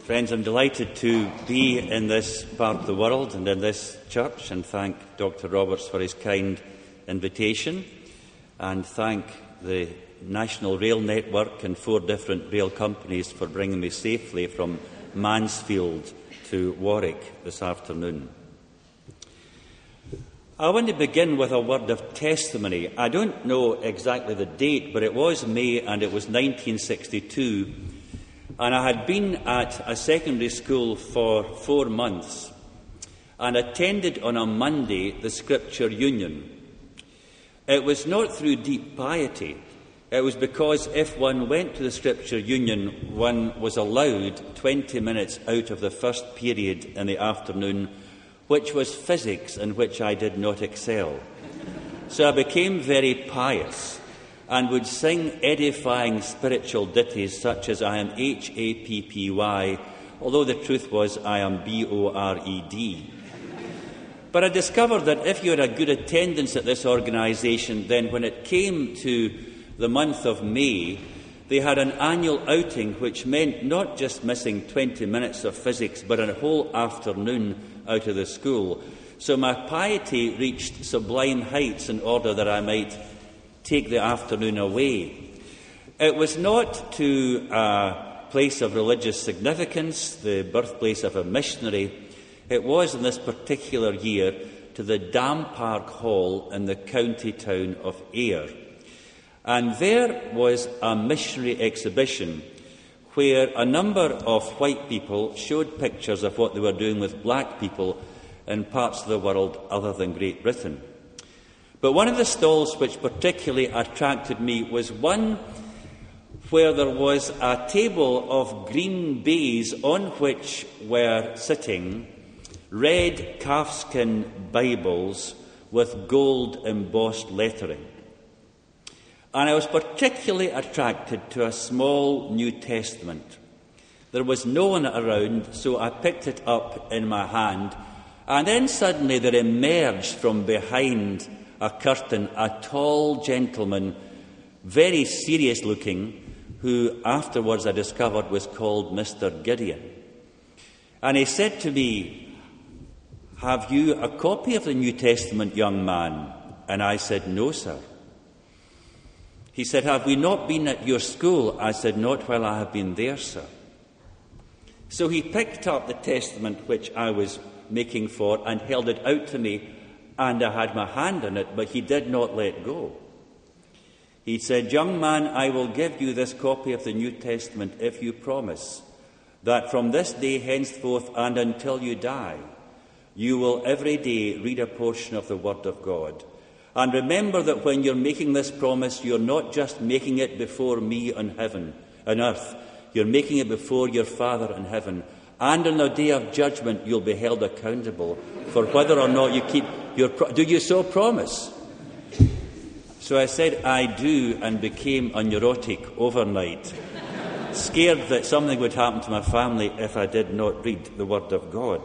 Friends, I'm delighted to be in this part of the world and in this church, and thank Dr. Roberts for his kind invitation, and thank the National Rail Network and 4 different rail companies for bringing me safely from Mansfield to Warwick this afternoon. I want to begin with a word of testimony. I don't know exactly the date, but it was May and it was 1962. And I had been at a secondary school for 4 months and attended on a Monday the Scripture Union. It was not through deep piety. It was because if one went to the Scripture Union, one was allowed 20 minutes out of the first period in the afternoon, which was physics, in which I did not excel. So I became very pious and would sing edifying spiritual ditties such as I am H-A-P-P-Y, although the truth was I am B-O-R-E-D. But I discovered that if you had a good attendance at this organisation, then when it came to the month of May, they had an annual outing which meant not just missing 20 minutes of physics, but a whole afternoon out of the school. So my piety reached sublime heights in order that I might take the afternoon away. It was not to a place of religious significance, the birthplace of a missionary. It was in this particular year to the Dam Park Hall in the county town of Ayr. And there was a missionary exhibition where a number of white people showed pictures of what they were doing with black people in parts of the world other than Great Britain. But one of the stalls which particularly attracted me was one where there was a table of green baize on which were sitting red calfskin Bibles with gold embossed lettering. And I was particularly attracted to a small New Testament. There was no one around, so I picked it up in my hand, and then suddenly there emerged from behind a curtain a tall gentleman, very serious looking, who afterwards I discovered was called Mr. Gideon. And he said to me, "Have you a copy of the New Testament, young man?" And I said, "No, sir." He said, "Have we not been at your school?" I said, "Not while I have been there, sir." So he picked up the Testament which I was making for and held it out to me, and I had my hand on it, but he did not let go. He said, "Young man, I will give you this copy of the New Testament if you promise that from this day henceforth and until you die, you will every day read a portion of the Word of God. And remember that when you're making this promise, you're not just making it before me on earth. You're making it before your Father in heaven. And on the day of judgment, you'll be held accountable for whether or not you keep your do you so promise?" So I said, "I do," and became a neurotic overnight, scared that something would happen to my family if I did not read the Word of God.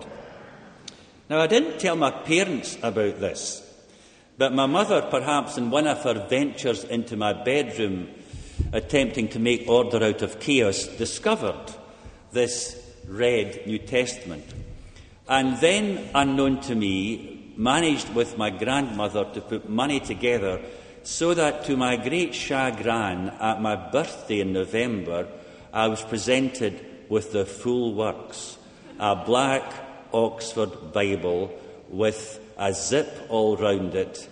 Now, I didn't tell my parents about this, but my mother, perhaps in one of her ventures into my bedroom, attempting to make order out of chaos, discovered this read New Testament, and then, unknown to me, managed with my grandmother to put money together so that, to my great chagrin, at my birthday in November, I was presented with the full works, a black Oxford Bible with a zip all round it,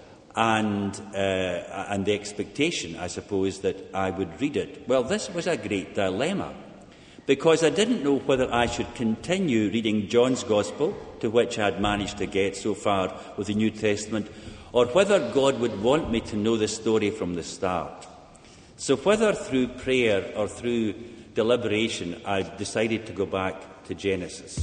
and the expectation, I suppose, that I would read it. Well, this was a great dilemma, because I didn't know whether I should continue reading John's Gospel, to which I had managed to get so far with the New Testament, or whether God would want me to know the story from the start. So whether through prayer or through deliberation, I decided to go back to Genesis.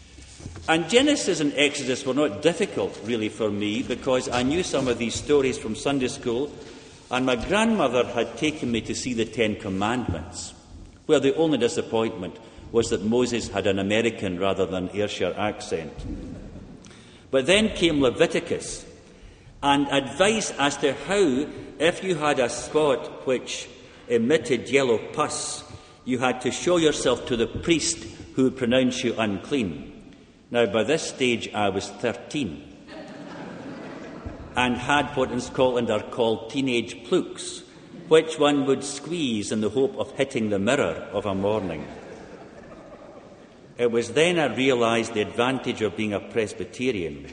And Genesis and Exodus were not difficult, really, for me, because I knew some of these stories from Sunday school, and my grandmother had taken me to see the Ten Commandments, where the only disappointment was that Moses had an American rather than Ayrshire accent. But then came Leviticus, and advice as to how, if you had a spot which emitted yellow pus, you had to show yourself to the priest, who would pronounce you unclean. Now, by this stage, I was 13 and had what in Scotland are called teenage plooks, which one would squeeze in the hope of hitting the mirror of a morning. It was then I realised the advantage of being a Presbyterian.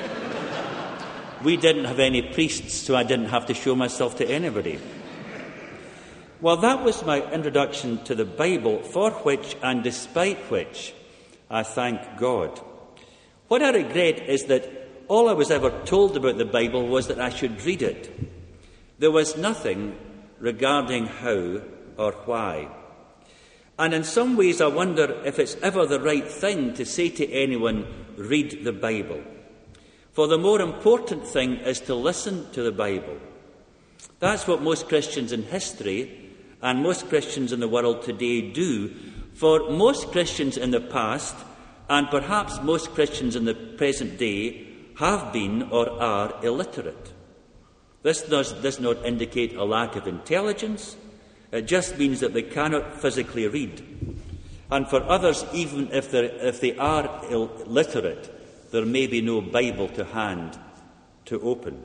We didn't have any priests, so I didn't have to show myself to anybody. Well, that was my introduction to the Bible, for which and despite which I thank God. What I regret is that all I was ever told about the Bible was that I should read it. There was nothing regarding how or why. And in some ways I wonder if it's ever the right thing to say to anyone, read the Bible. For the more important thing is to listen to the Bible. That's what most Christians in history and most Christians in the world today do. For most Christians in the past, and perhaps most Christians in the present day, have been or are illiterate. This does not indicate a lack of intelligence. It just means that they cannot physically read. And for others, even if they are illiterate, there may be no Bible to hand to open.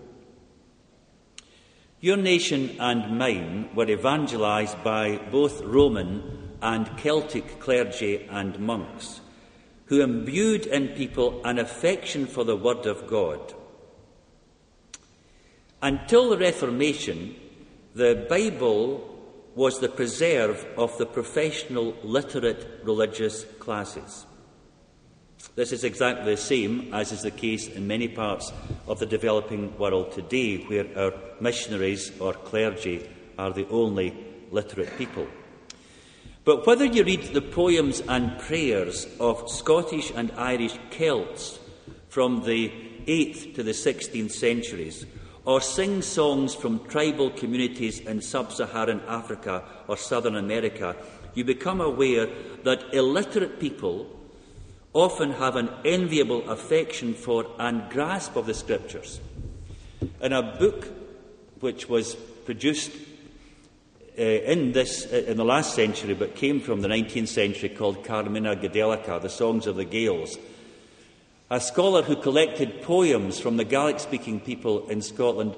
Your nation and mine were evangelised by both Roman and Celtic clergy and monks, who imbued in people an affection for the Word of God. Until the Reformation, the Bible was the preserve of the professional literate religious classes. This is exactly the same as is the case in many parts of the developing world today, where our missionaries or clergy are the only literate people. But whether you read the poems and prayers of Scottish and Irish Celts from the 8th to the 16th centuries, or sing songs from tribal communities in sub-Saharan Africa or Southern America, you become aware that illiterate people often have an enviable affection for and grasp of the Scriptures. In a book which was produced in the last century but came from the 19th century, called Carmina Gadelica, The Songs of the Gaels, a scholar who collected poems from the Gaelic-speaking people in Scotland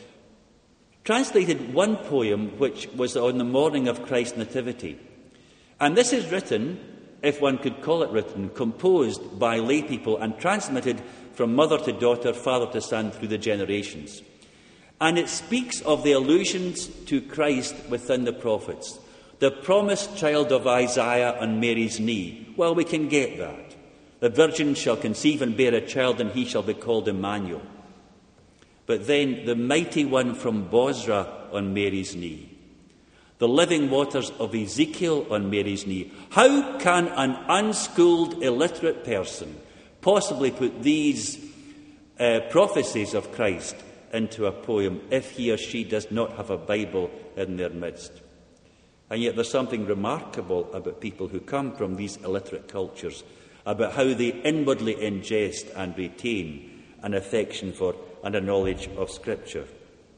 translated one poem which was on the morning of Christ's Nativity. And this is written, if one could call it written, composed by lay people and transmitted from mother to daughter, father to son through the generations. And it speaks of the allusions to Christ within the prophets. The promised child of Isaiah on Mary's knee. Well, we can get that. The virgin shall conceive and bear a child, and he shall be called Emmanuel. But then the mighty one from Bozrah on Mary's knee. The living waters of Ezekiel on Mary's knee. How can an unschooled, illiterate person possibly put these prophecies of Christ into a poem if he or she does not have a Bible in their midst? And yet there's something remarkable about people who come from these illiterate cultures, about how they inwardly ingest and retain an affection for and a knowledge of Scripture.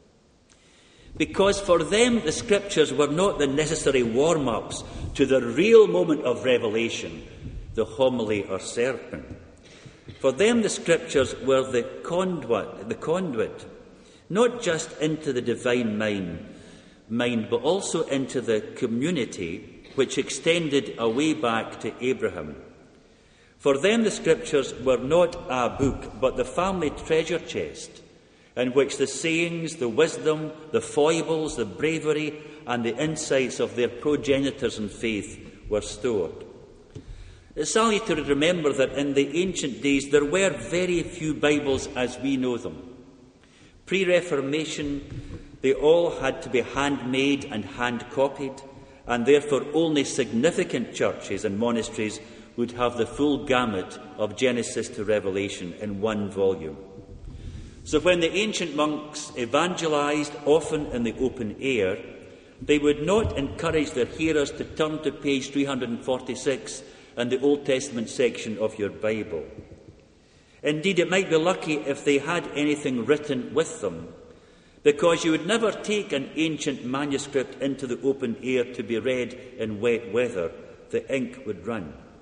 Because for them the Scriptures were not the necessary warm-ups to the real moment of revelation, the homily or sermon. For them the Scriptures were the conduit, not just into the divine mind, but also into the community which extended away back to Abraham. For them the Scriptures were not a book, but the family treasure chest, in which the sayings, the wisdom, the foibles, the bravery, and the insights of their progenitors in faith were stored. It's salutary to remember that in the ancient days there were very few Bibles as we know them. Pre-Reformation, they all had to be handmade and hand-copied, and therefore only significant churches and monasteries would have the full gamut of Genesis to Revelation in one volume. So when the ancient monks evangelized, often in the open air, they would not encourage their hearers to turn to page 346 in the Old Testament section of your Bible. Indeed, it might be lucky if they had anything written with them, because you would never take an ancient manuscript into the open air to be read in wet weather. The ink would run.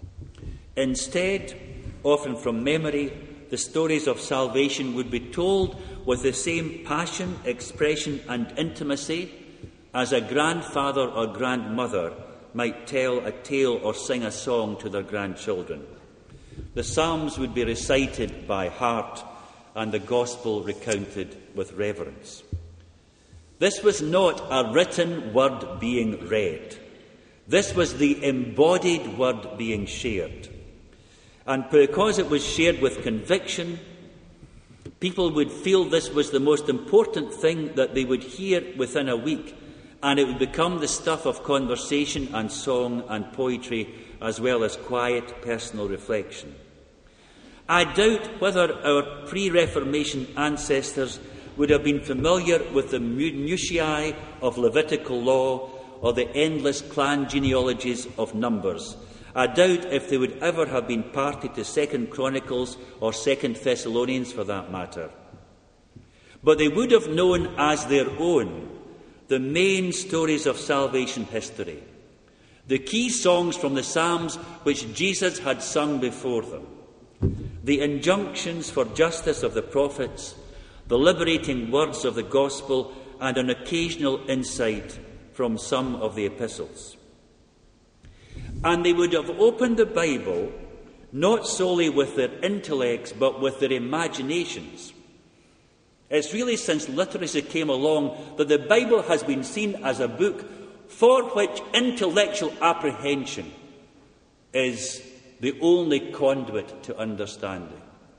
Instead, often from memory, the stories of salvation would be told with the same passion, expression and intimacy as a grandfather or grandmother might tell a tale or sing a song to their grandchildren. The Psalms would be recited by heart and the Gospel recounted with reverence. This was not a written word being read. This was the embodied word being shared. And because it was shared with conviction, people would feel this was the most important thing that they would hear within a week, and it would become the stuff of conversation and song and poetry, as well as quiet personal reflection. I doubt whether our pre-Reformation ancestors would have been familiar with the minutiae of Levitical law or the endless clan genealogies of Numbers. I doubt if they would ever have been party to 2 Chronicles or 2 Thessalonians for that matter. But they would have known as their own the main stories of salvation history, the key songs from the Psalms which Jesus had sung before them, the injunctions for justice of the prophets, the liberating words of the gospel, and an occasional insight from some of the epistles. And they would have opened the Bible not solely with their intellects, but with their imaginations. It's really since literacy came along that the Bible has been seen as a book for which intellectual apprehension is the only conduit to understanding.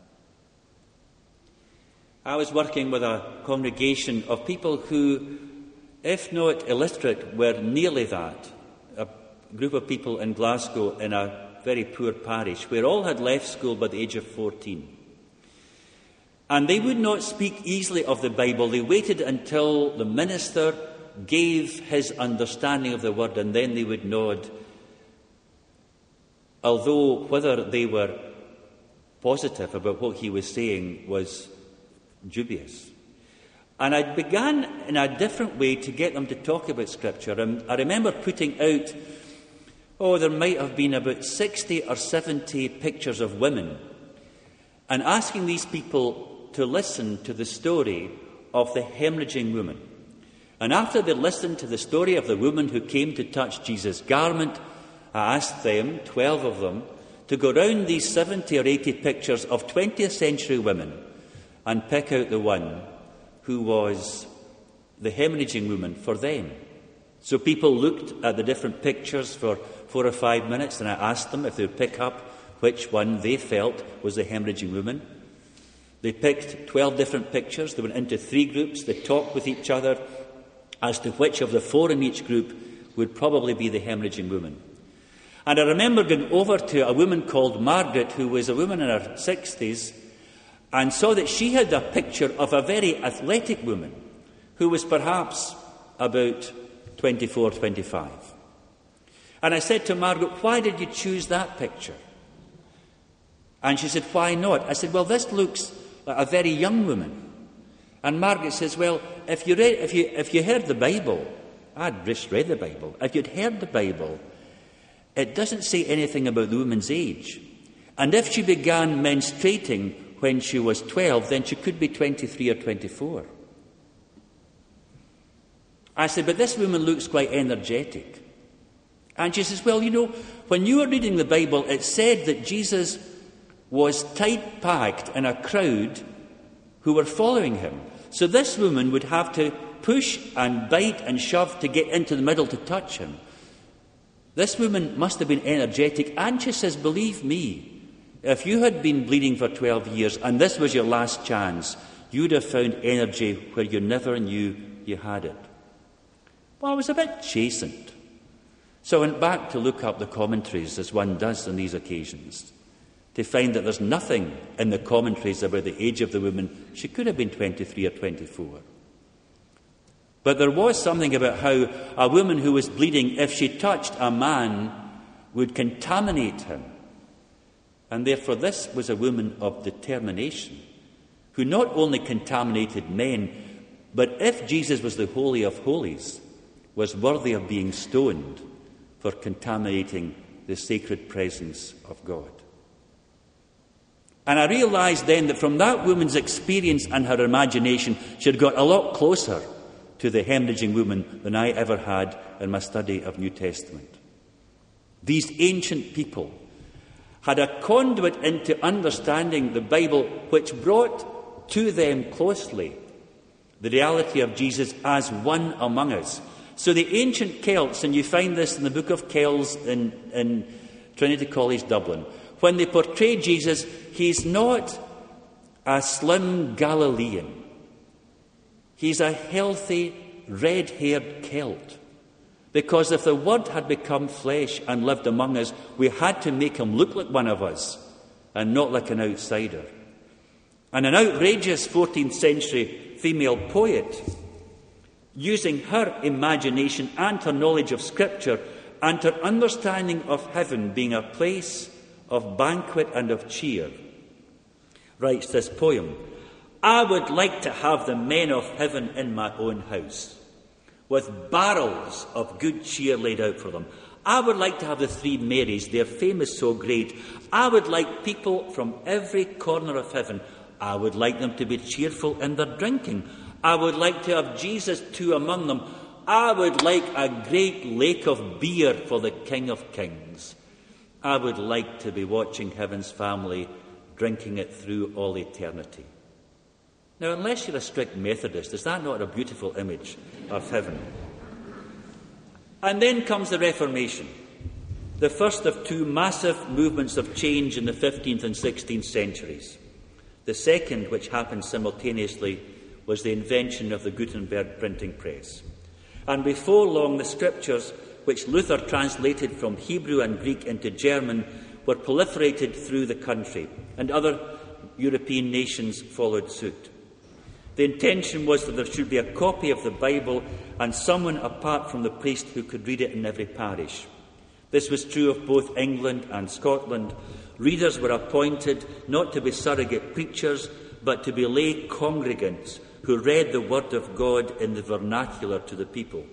I was working with a congregation of people who, if not illiterate, were nearly that. A group of people in Glasgow in a very poor parish where all had left school by the age of 14. And they would not speak easily of the Bible. They waited until the minister gave his understanding of the word, and then they would nod, although whether they were positive about what he was saying was dubious. And I began in a different way to get them to talk about Scripture. And I remember putting out, there might have been about 60 or 70 pictures of women, and asking these people to listen to the story of the hemorrhaging woman. And after they listened to the story of the woman who came to touch Jesus' garment, I asked them, 12 of them, to go round these 70 or 80 pictures of 20th century women and pick out the one who was the hemorrhaging woman for them. So people looked at the different pictures for 4 or 5 minutes, and I asked them if they would pick up which one they felt was the hemorrhaging woman. They picked 12 different pictures. They went into 3 groups. They talked with each other as to which of the 4 in each group would probably be the hemorrhaging woman. And I remember going over to a woman called Margaret, who was a woman in her 60s, and saw that she had a picture of a very athletic woman who was perhaps about 24, 25. And I said to Margaret, "Why did you choose that picture?" And she said, "Why not?" I said, "Well, this looks like a very young woman." And Margaret says, "Well, if you heard the Bible," I'd just read the Bible, "if you'd heard the Bible, it doesn't say anything about the woman's age. And if she began menstruating when she was 12, then she could be 23 or 24. I said, "But this woman looks quite energetic." And she says, "Well, when you were reading the Bible, it said that Jesus was tight-packed in a crowd who were following him. So this woman would have to push and bite and shove to get into the middle to touch him. This woman must have been energetic." And she says, "Believe me, if you had been bleeding for 12 years and this was your last chance, you'd have found energy where you never knew you had it." Well, I was a bit chastened. So I went back to look up the commentaries, as one does on these occasions, to find that there's nothing in the commentaries about the age of the woman. She could have been 23 or 24. But there was something about how a woman who was bleeding, if she touched a man, would contaminate him. And therefore this was a woman of determination, who not only contaminated men, but if Jesus was the Holy of Holies, was worthy of being stoned for contaminating the sacred presence of God. And I realised then that from that woman's experience and her imagination, she had got a lot closer to the hemorrhaging woman than I ever had in my study of New Testament. These ancient people had a conduit into understanding the Bible which brought to them closely the reality of Jesus as one among us. So the ancient Celts, and you find this in the Book of Kells in Trinity College, Dublin, when they portray Jesus, he's not a slim Galilean. He's a healthy, red-haired Celt. Because if the Word had become flesh and lived among us, we had to make him look like one of us and not like an outsider. And an outrageous 14th century female poet, using her imagination and her knowledge of Scripture and her understanding of heaven being a place of banquet and of cheer, writes this poem: I would like to have the men of heaven in my own house, with barrels of good cheer laid out for them. I would like to have the three Marys, their fame is so great. I would like people from every corner of heaven. I would like them to be cheerful in their drinking. I would like to have Jesus too among them. I would like a great lake of beer for the King of Kings. I would like to be watching heaven's family drinking it through all eternity. Now, unless you're a strict Methodist, is that not a beautiful image of heaven? And then comes the Reformation, the first of two massive movements of change in the 15th and 16th centuries. The second, which happened simultaneously, was the invention of the Gutenberg printing press. And before long, the Scriptures, which Luther translated from Hebrew and Greek into German, were proliferated through the country, and other European nations followed suit. The intention was that there should be a copy of the Bible and someone apart from the priest who could read it in every parish. This was true of both England and Scotland. Readers were appointed not to be surrogate preachers, but to be lay congregants who read the Word of God in the vernacular to the people.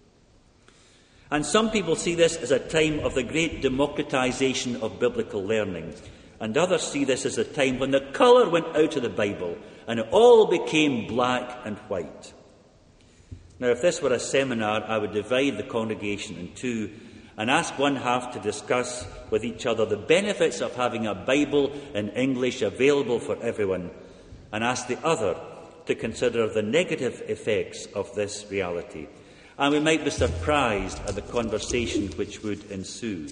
And some people see this as a time of the great democratization of biblical learning, and others see this as a time when the colour went out of the Bible and it all became black and white. Now, if this were a seminar, I would divide the congregation in two and ask one half to discuss with each other the benefits of having a Bible in English available for everyone, and ask the other to consider the negative effects of this reality. And we might be surprised at the conversation which would ensue.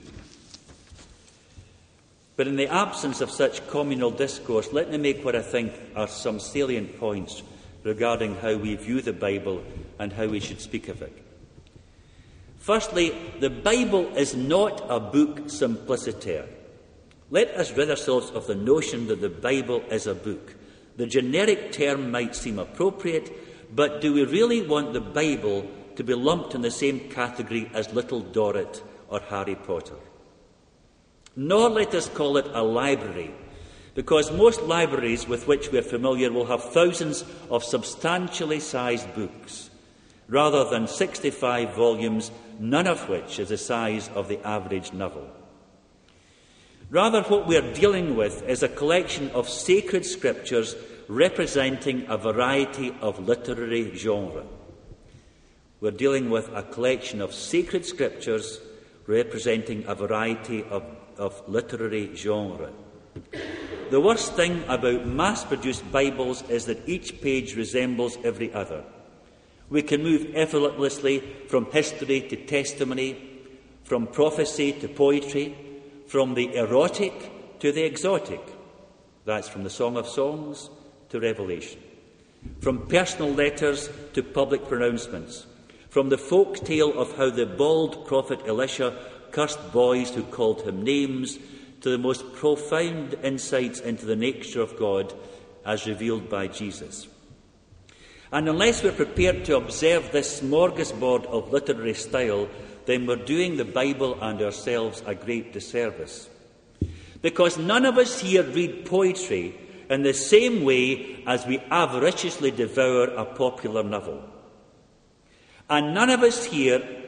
But in the absence of such communal discourse, let me make what I think are some salient points regarding how we view the Bible and how we should speak of it. Firstly, the Bible is not a book simpliciter. Let us rid ourselves of the notion that the Bible is a book. The generic term might seem appropriate, but do we really want the Bible to be lumped in the same category as Little Dorrit or Harry Potter? Nor let us call it a library, because most libraries with which we are familiar will have thousands of substantially sized books, rather than 65 volumes, none of which is the size of the average novel. Rather, what we are dealing with is a collection of sacred scriptures representing a variety of literary genre. We're dealing with a collection of sacred scriptures representing a variety of literary genre. The worst thing about mass-produced Bibles is that each page resembles every other. We can move effortlessly from history to testimony, from prophecy to poetry, from the erotic to the exotic. That's from the Song of Songs to Revelation. From personal letters to public pronouncements. From the folk tale of how the bald prophet Elisha cursed boys who called him names, to the most profound insights into the nature of God as revealed by Jesus. And unless we're prepared to observe this smorgasbord of literary style, then we're doing the Bible and ourselves a great disservice. Because none of us here read poetry in the same way as we avariciously devour a popular novel. And none of us here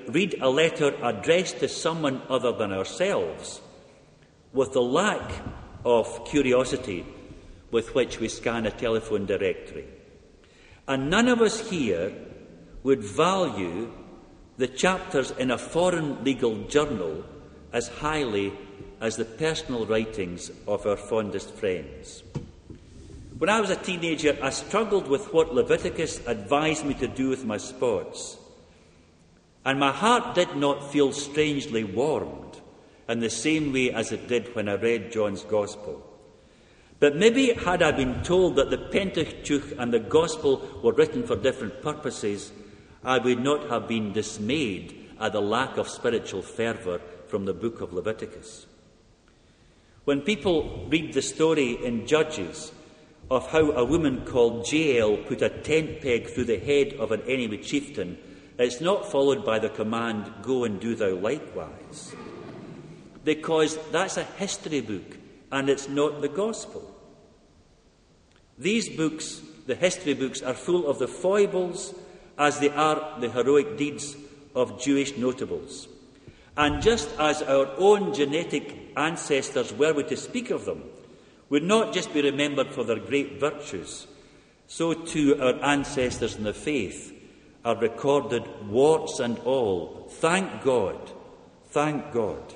read a letter addressed to someone other than ourselves with the lack of curiosity with which we scan a telephone directory. And none of us here would value the chapters in a foreign legal journal as highly as the personal writings of our fondest friends. When I was a teenager, I struggled with what Leviticus advised me to do with my spots, and my heart did not feel strangely warmed in the same way as it did when I read John's Gospel. But maybe had I been told that the Pentateuch and the Gospel were written for different purposes, I would not have been dismayed at the lack of spiritual fervour from the book of Leviticus. When people read the story in Judges of how a woman called Jael put a tent peg through the head of an enemy chieftain, it's not followed by the command, "Go and do thou likewise," because that's a history book and it's not the Gospel. These books, the history books, are full of the foibles as they are the heroic deeds of Jewish notables. And just as our own genetic ancestors, were we to speak of them, would not just be remembered for their great virtues, so too our ancestors in the faith are recorded, warts and all. Thank God. Thank God.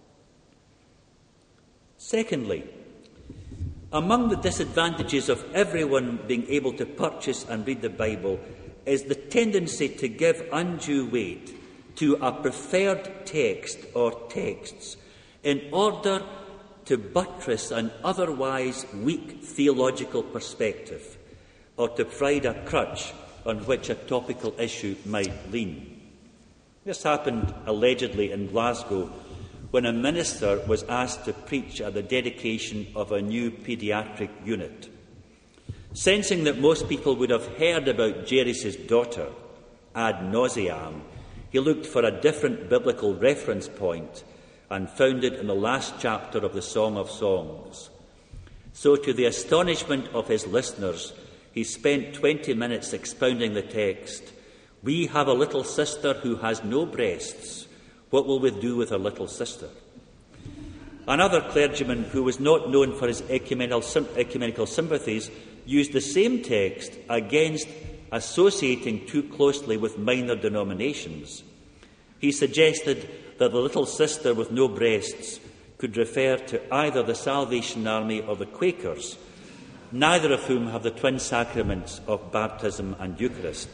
Secondly, among the disadvantages of everyone being able to purchase and read the Bible is the tendency to give undue weight to a preferred text or texts in order to buttress an otherwise weak theological perspective, or to provide a crutch on which a topical issue might lean. This happened allegedly in Glasgow when a minister was asked to preach at the dedication of a new paediatric unit. Sensing that most people would have heard about Jairus' daughter ad nauseam, he looked for a different biblical reference point and found it in the last chapter of the Song of Songs. So, to the astonishment of his listeners, he spent 20 minutes expounding the text. "We have a little sister who has no breasts. What will we do with her little sister?" Another clergyman, who was not known for his ecumenical sympathies, used the same text against associating too closely with minor denominations. He suggested that the little sister with no breasts could refer to either the Salvation Army or the Quakers, neither of whom have the twin sacraments of baptism and Eucharist.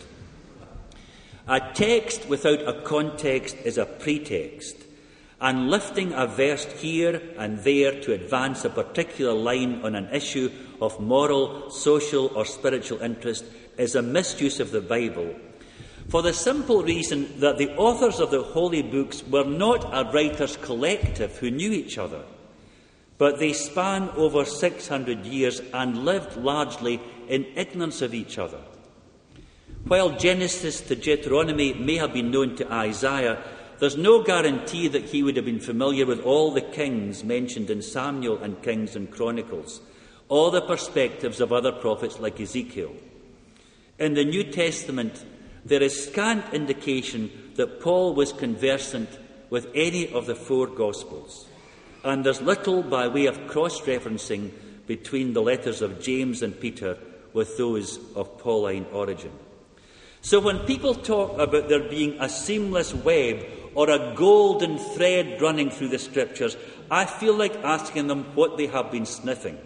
A text without a context is a pretext, and lifting a verse here and there to advance a particular line on an issue of moral, social or spiritual interest is a misuse of the Bible, for the simple reason that the authors of the holy books were not a writers' collective who knew each other, but they span over 600 years and lived largely in ignorance of each other. While Genesis to Deuteronomy may have been known to Isaiah, there's no guarantee that he would have been familiar with all the kings mentioned in Samuel and Kings and Chronicles, or the perspectives of other prophets like Ezekiel. In the New Testament, there is scant indication that Paul was conversant with any of the four Gospels, and there's little by way of cross-referencing between the letters of James and Peter with those of Pauline origin. So when people talk about there being a seamless web or a golden thread running through the Scriptures, I feel like asking them what they have been sniffing.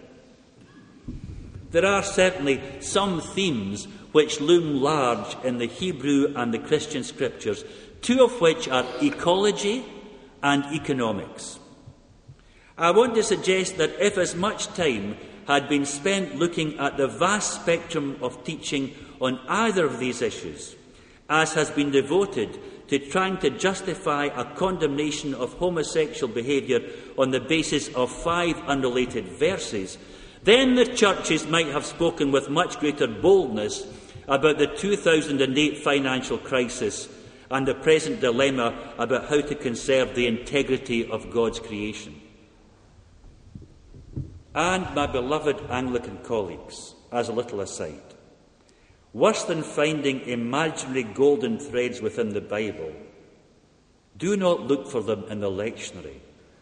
There are certainly some themes which loom large in the Hebrew and the Christian Scriptures, two of which are ecology and economics. I want to suggest that if as much time had been spent looking at the vast spectrum of teaching on either of these issues, as has been devoted to trying to justify a condemnation of homosexual behaviour on the basis of 5 unrelated verses, then the churches might have spoken with much greater boldness about the 2008 financial crisis and the present dilemma about how to conserve the integrity of God's creation. And, my beloved Anglican colleagues, as a little aside, worse than finding imaginary golden threads within the Bible Do not look for them in the lectionary.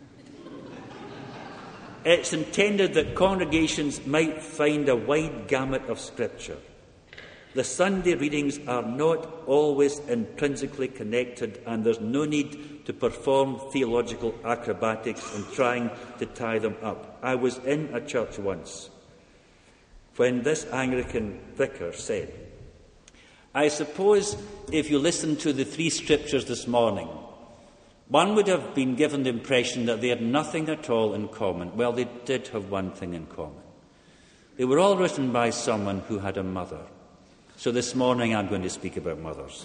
It's intended that congregations might find a wide gamut of Scripture. The Sunday readings are not always intrinsically connected, and there's no need to perform theological acrobatics in trying to tie them up. I was in a church once when this Anglican vicar said, "I suppose if you listen to the three Scriptures this morning, one would have been given the impression that they had nothing at all in common." Well, they did have one thing in common. They were all written by someone who had a mother. So this morning I'm going to speak about mothers.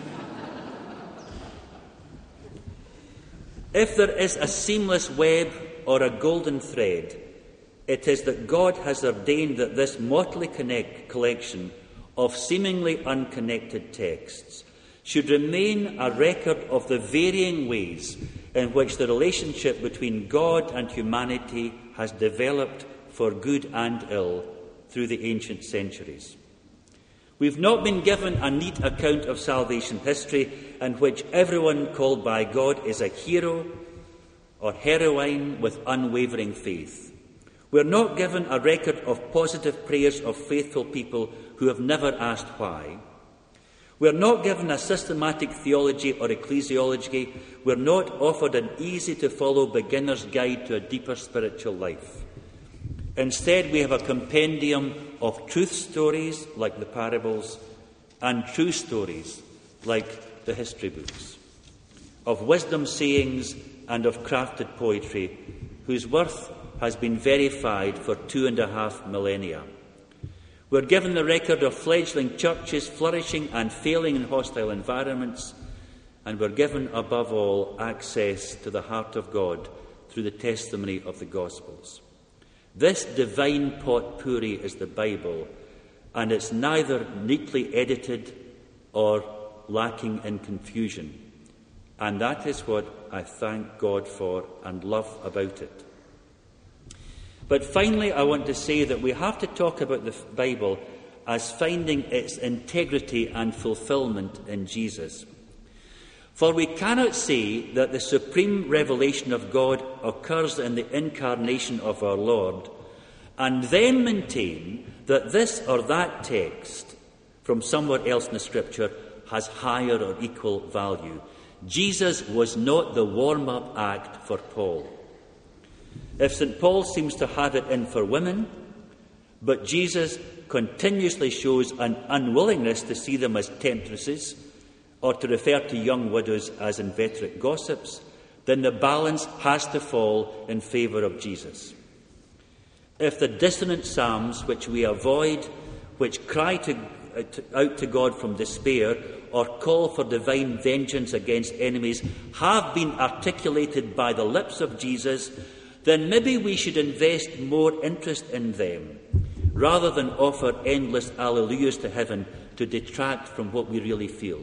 If there is a seamless web or a golden thread, it is that God has ordained that this motley collection of seemingly unconnected texts should remain a record of the varying ways in which the relationship between God and humanity has developed for good and ill through the ancient centuries. We've not been given a neat account of salvation history in which everyone called by God is a hero or heroine with unwavering faith. We're not given a record of positive prayers of faithful people who have never asked why. We're not given a systematic theology or ecclesiology. We're not offered an easy-to-follow beginner's guide to a deeper spiritual life. Instead, we have a compendium of truth stories, like the parables, and true stories, like the history books, of wisdom sayings and of crafted poetry, whose worth has been verified for 2.5 millennia. We're given the record of fledgling churches flourishing and failing in hostile environments, and we're given, above all, access to the heart of God through the testimony of the Gospels. This divine potpourri is the Bible, and it's neither neatly edited or lacking in confusion. And that is what I thank God for and love about it. But finally, I want to say that we have to talk about the Bible as finding its integrity and fulfilment in Jesus. For we cannot say that the supreme revelation of God occurs in the incarnation of our Lord and then maintain that this or that text from somewhere else in the Scripture has higher or equal value. Jesus was not the warm-up act for Paul. If St. Paul seems to have it in for women, but Jesus continuously shows an unwillingness to see them as temptresses or to refer to young widows as inveterate gossips, then the balance has to fall in favour of Jesus. If the dissonant psalms which we avoid, which cry out to God from despair or call for divine vengeance against enemies, have been articulated by the lips of Jesus, then maybe we should invest more interest in them rather than offer endless alleluias to heaven to detract from what we really feel.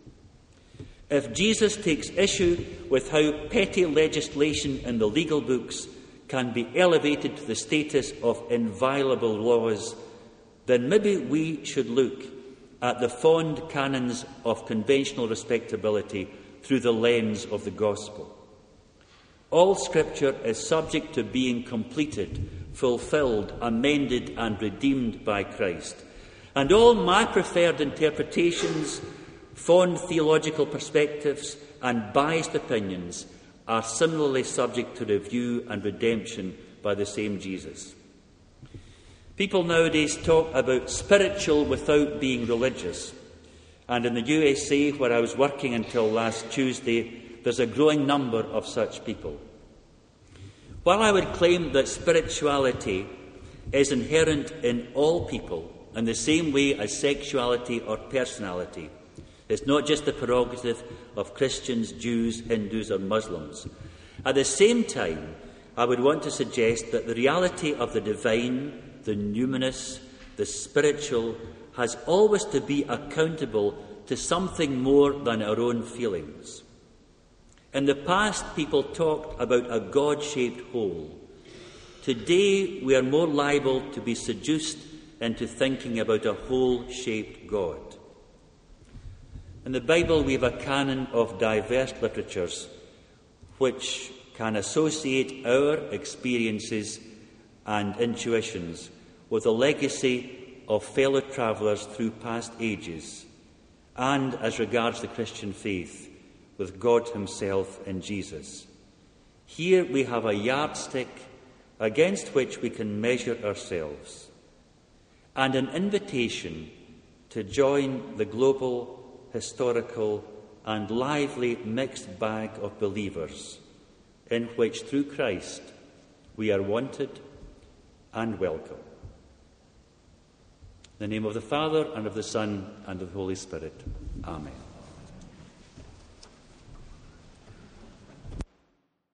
If Jesus takes issue with how petty legislation in the legal books can be elevated to the status of inviolable laws, then maybe we should look at the fond canons of conventional respectability through the lens of the gospel. All Scripture is subject to being completed, fulfilled, amended and redeemed by Christ. And all my preferred interpretations, fond theological perspectives and biased opinions are similarly subject to review and redemption by the same Jesus. People nowadays talk about spiritual without being religious. And in the USA, where I was working until last Tuesday, there's a growing number of such people. While I would claim that spirituality is inherent in all people in the same way as sexuality or personality, it's not just the prerogative of Christians, Jews, Hindus or Muslims. At the same time, I would want to suggest that the reality of the divine, the numinous, the spiritual, has always to be accountable to something more than our own feelings. In the past, people talked about a God-shaped whole. Today, we are more liable to be seduced into thinking about a whole-shaped God. In the Bible we have a canon of diverse literatures which can associate our experiences and intuitions with the legacy of fellow travellers through past ages, and, as regards the Christian faith, with God himself in Jesus. Here we have a yardstick against which we can measure ourselves, and an invitation to join the global, historical and lively mixed bag of believers in which, through Christ, we are wanted and welcome. In the name of the Father, and of the Son, and of the Holy Spirit. Amen.